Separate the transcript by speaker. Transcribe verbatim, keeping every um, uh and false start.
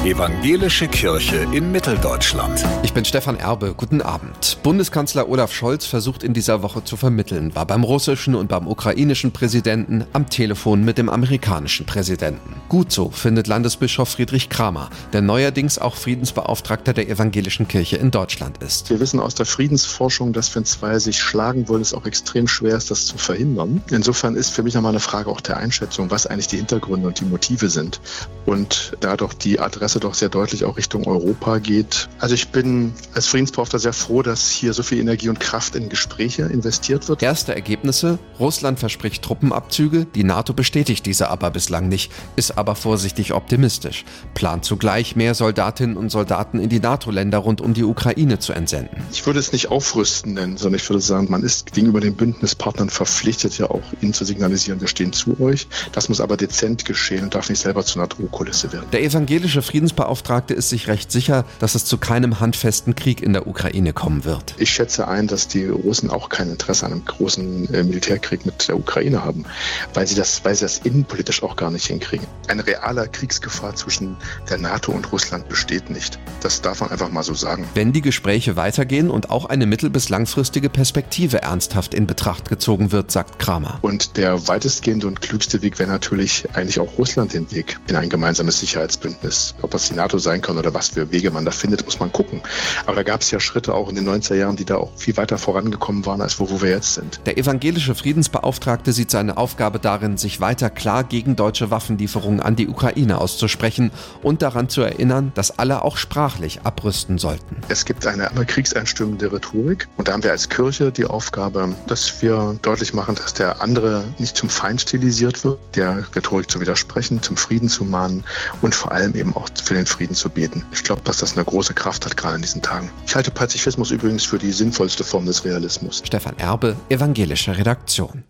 Speaker 1: Evangelische Kirche in Mitteldeutschland.
Speaker 2: Ich bin Stefan Erbe, guten Abend. Bundeskanzler Olaf Scholz versucht in dieser Woche zu vermitteln, war beim russischen und beim ukrainischen Präsidenten am Telefon mit dem amerikanischen Präsidenten. Gut so, findet Landesbischof Friedrich Kramer, der neuerdings auch Friedensbeauftragter der Evangelischen Kirche in Deutschland ist.
Speaker 3: Wir wissen aus der Friedensforschung, dass wenn zwei sich schlagen wollen, es auch extrem schwer ist, das zu verhindern. Insofern ist für mich nochmal eine Frage auch der Einschätzung, was eigentlich die Hintergründe und die Motive sind. Und da doch die Adresse doch sehr deutlich auch Richtung Europa geht. Also ich bin als Friedensbeauftragter sehr froh, dass hier so viel Energie und Kraft in Gespräche investiert wird.
Speaker 2: Erste Ergebnisse: Russland verspricht Truppenabzüge, die NATO bestätigt diese aber bislang nicht, ist aber vorsichtig optimistisch, plant zugleich mehr Soldatinnen und Soldaten in die NATO-Länder rund um die Ukraine zu entsenden.
Speaker 3: Ich würde es nicht aufrüsten nennen, sondern ich würde sagen, man ist gegenüber den Bündnispartnern verpflichtet, ja auch ihnen zu signalisieren, wir stehen zu euch. Das muss aber dezent geschehen und darf nicht selber zu einer Drohkulisse werden.
Speaker 2: Der evangelische Friedensbeauftragte ist sich recht sicher, dass es zu keinem handfesten Krieg in der Ukraine kommen wird.
Speaker 3: Ich schätze ein, dass die Russen auch kein Interesse an einem großen äh, Militärkrieg mit der Ukraine haben, weil sie das, weil sie das innenpolitisch auch gar nicht hinkriegen. Eine reale Kriegsgefahr zwischen der NATO und Russland besteht nicht. Das darf man einfach mal so sagen.
Speaker 2: Wenn die Gespräche weitergehen und auch eine mittel- bis langfristige Perspektive ernsthaft in Betracht gezogen wird, sagt Kramer.
Speaker 3: Und der weitestgehende und klügste Weg wäre natürlich eigentlich auch Russland den Weg in ein gemeinsames Sicherheitsbündnis. Ob das die NATO sein kann oder was für Wege man da findet, muss man gucken. Aber da gab es ja Schritte auch in den neunziger Jahren, die da auch viel weiter vorangekommen waren, als wo, wo wir jetzt sind.
Speaker 2: Der evangelische Friedensbeauftragte sieht seine Aufgabe darin, sich weiter klar gegen deutsche Waffenlieferungen an die Ukraine auszusprechen und daran zu erinnern, dass alle auch sprachlich abrüsten sollten.
Speaker 3: Es gibt eine kriegseinstürmende Rhetorik und da haben wir als Kirche die Aufgabe, dass wir deutlich machen, dass der andere nicht zum Feind stilisiert wird, der Rhetorik zu widersprechen, zum Frieden zu mahnen und vor allem eben auch für den Frieden zu beten. Ich glaube, dass das eine große Kraft hat, gerade in diesen Tagen. Ich halte Pazifismus übrigens für die sinnvollste Form des Realismus.
Speaker 2: Stefan Erbe, evangelische Redaktion.